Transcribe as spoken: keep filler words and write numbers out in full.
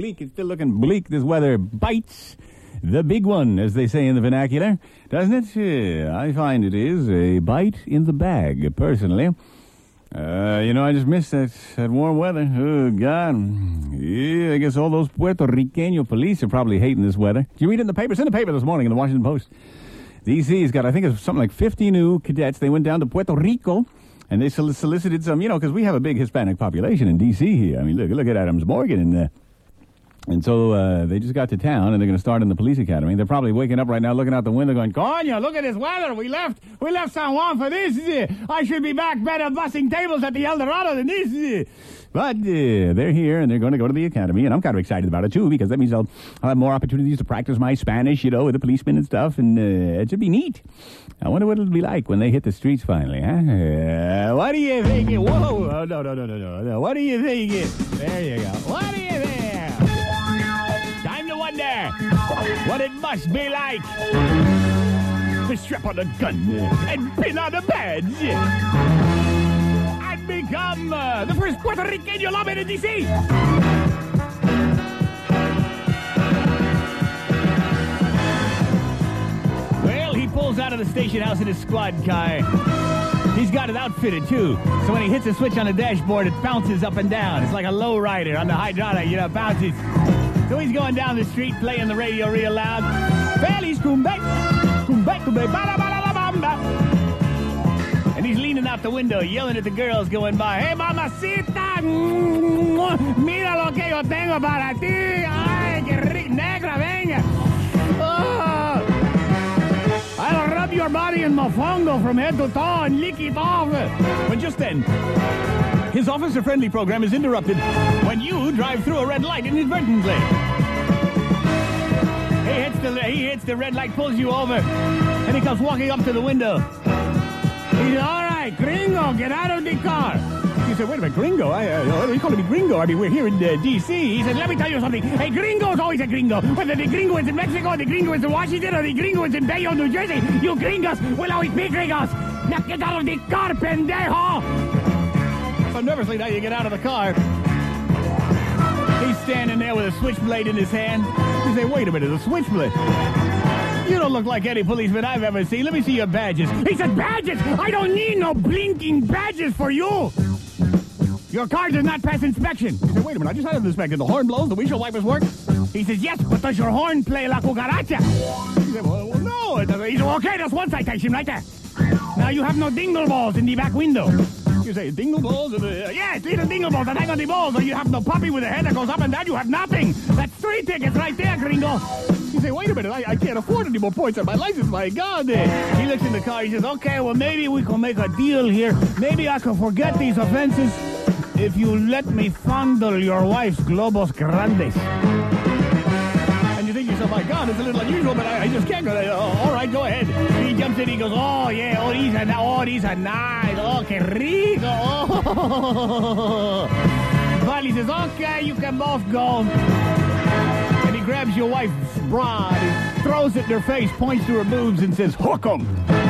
bleak. It's still looking bleak. This weather bites the big one, as they say in the vernacular, doesn't it? Uh, I find it is a bite in the bag, personally. Uh, you know, I just miss that, that warm weather. Oh, God. Yeah, I guess all those Puerto Riqueño police are probably hating this weather. Did you read it in the paper? It's in the paper this morning in the Washington Post. D C's got, I think it's something like fifty new cadets. They went down to Puerto Rico, and they sol- solicited some, you know, because we have a big Hispanic population in D C here. I mean, look, look at Adams Morgan and uh, And so uh, they just got to town, and they're going to start in the police academy. They're probably waking up right now, looking out the window, going, "Coño, look at this weather. We left, we left San Juan for this. I should be back better bussing tables at the El Dorado than this." But uh, they're here, and they're going to go to the academy, and I'm kind of excited about it, too, because that means I'll, I'll have more opportunities to practice my Spanish, you know, with the policemen and stuff, and uh, it should be neat. I wonder what it'll be like when they hit the streets finally, huh? Uh, what do you think? Whoa, oh, no, no, no, no, no, no. What do you think? There you go. What do you think? Time to wonder what it must be like to strap on a gun and pin on a badge and become uh, the first Puerto Riqueño lawman in D C Well, he pulls out of the station house in his squad car. He's got it outfitted, too. So when he hits a switch on the dashboard, it bounces up and down. It's like a low rider on the hydraulic, you know, bounces. So he's going down the street playing the radio real loud. Feliz Cumbay, Cumbay, Cumbay, bada, bada, la, bamba. And he's leaning out the window, yelling at the girls going by. "Hey, mamacita, mira lo que yo tengo para ti. Ay, que rico, negra, venga. Oh, I'll rub your body in mofongo from head to toe and lick it off." But just then, his officer-friendly program is interrupted when you drive through a red light inadvertently. He hits the he hits the red light, pulls you over, and he comes walking up to the window. He says, "All right, gringo, get out of the car." You said, "Wait a minute, gringo? I, uh, you calling me gringo? I mean, we're here in uh, D C" He said, "Let me tell you something. A gringo is always a gringo. Whether the gringo is in Mexico, the gringo is in Washington, or the gringo is in Bayonne, New Jersey, you gringos will always be gringos. Now get out of the car, pendejo." So nervously, now you get out of the car. He's standing there with a switchblade in his hand. You say, "Wait a minute, a switchblade? You don't look like any policeman I've ever seen. Let me see your badges." He said, "Badges? I don't need no blinking badges for you. Your car does not pass inspection." You say, "Wait a minute, I just had it inspected. The horn blows, the windshield wipers work?" He says, "Yes, but does your horn play la cucaracha?" You say, "Well, well no, it doesn't." He said, "Okay, that's one citation right there. Now you have no dingle balls in the back window." You say, "Dingle balls?" Uh, yes, little dingle balls that hang on the balls. Or you have no puppy with a head that goes up and down. You have nothing. That's three tickets right there, gringo. You say, "Wait a minute, I, I can't afford any more points on my license, my God." He looks in the car, he says, "Okay, well, maybe we can make a deal here. Maybe I can forget these offenses if you let me fondle your wife's globos grandes." And you think to yourself, "My God, it's a little unusual, but I, I just can't go there." "Oh, all right, go ahead." He jumps in, he goes, "Oh, yeah, oh, these are, oh, these are nice. Oh, que rico. Oh." But he says, "Okay, you can both go." And he grabs your wife's bra, and he throws it in her face, points to her boobs, and says, "Hook 'em."